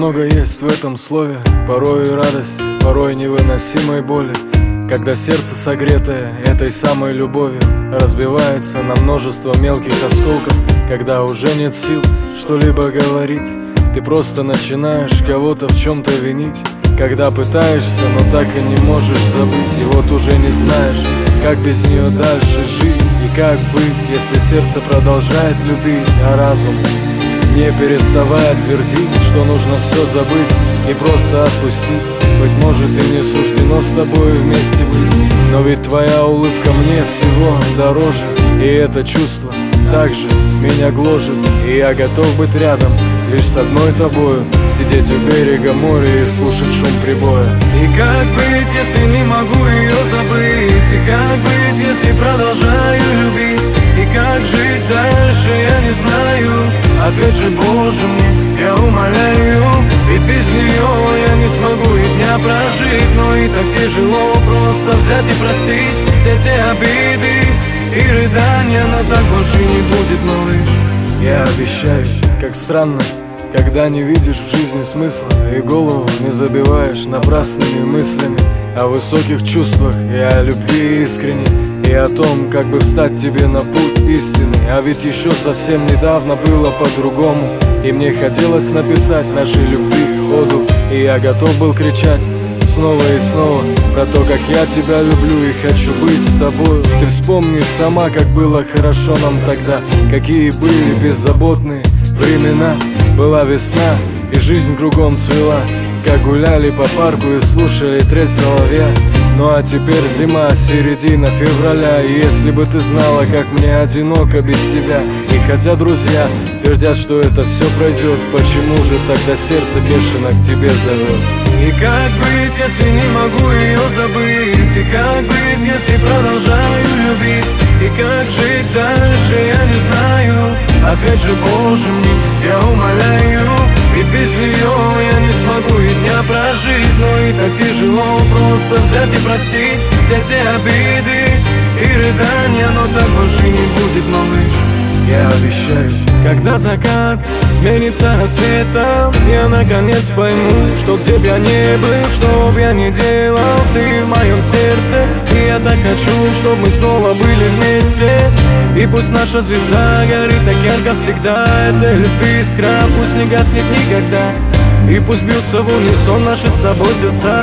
много есть в этом слове, порой и радости, порой невыносимой боли, когда сердце, согретое этой самой любовью, разбивается на множество мелких осколков, когда уже нет сил что-либо говорить. Ты просто начинаешь кого-то в чем-то винить, когда пытаешься, но так и не можешь забыть. И вот уже не знаешь, как без нее дальше жить. И как быть, если сердце продолжает любить, а разум не переставает твердить, что нужно все забыть и просто отпустить. Быть может, и не суждено с тобой вместе быть, но ведь твоя улыбка мне всего дороже. И это чувство также меня гложет, и я готов быть рядом лишь с одной тобою, сидеть у берега моря и слушать шум прибоя. И как быть, если не могу ее забыть? И как быть, если продолжаю любить? И как жить дальше, я не знаю. Ответ же, Боже, мне, я умоляю. Ведь без нее я не смогу и дня прожить. Но и так тяжело просто взять и простить все те обиды и рыдания. Но так больше не будет, малыш, я обещаю. Как странно, когда не видишь в жизни смысла и голову не забиваешь напрасными мыслями о высоких чувствах и о любви искренней, и о том, как бы встать тебе на путь истины. А ведь еще совсем недавно было по-другому, и мне хотелось написать нашей любви оду, и я готов был кричать снова и снова про то, как я тебя люблю и хочу быть с тобой. Ты вспомни сама, как было хорошо нам тогда, какие были беззаботные времена. Была весна, и жизнь кругом цвела, как гуляли по парку и слушали трель соловья. Ну а теперь зима, середина февраля, и если бы ты знала, как мне одиноко без тебя. И хотя друзья твердят, что это все пройдет, почему же тогда сердце бешено к тебе зовет? И как быть, если не могу ее забыть? И как быть, если продолжаю любить? И как жить дальше, я не знаю. Ответ же, Боже, мне, я умоляю. Ведь без нее я не смогу и дня прожить. Но и так тяжело просто взять и простить все те обиды и рыдания. Но так больше не будет, малыш, я обещаю. Когда закат сменится рассветом, я наконец пойму, что где б я ни был, что б я ни делал, ты в моем сердце. И я так хочу, чтобы мы снова были вместе. И пусть наша звезда горит так ярко всегда. Это любви искра, пусть не гаснет никогда. И пусть бьются в унисон наши с тобой сердца.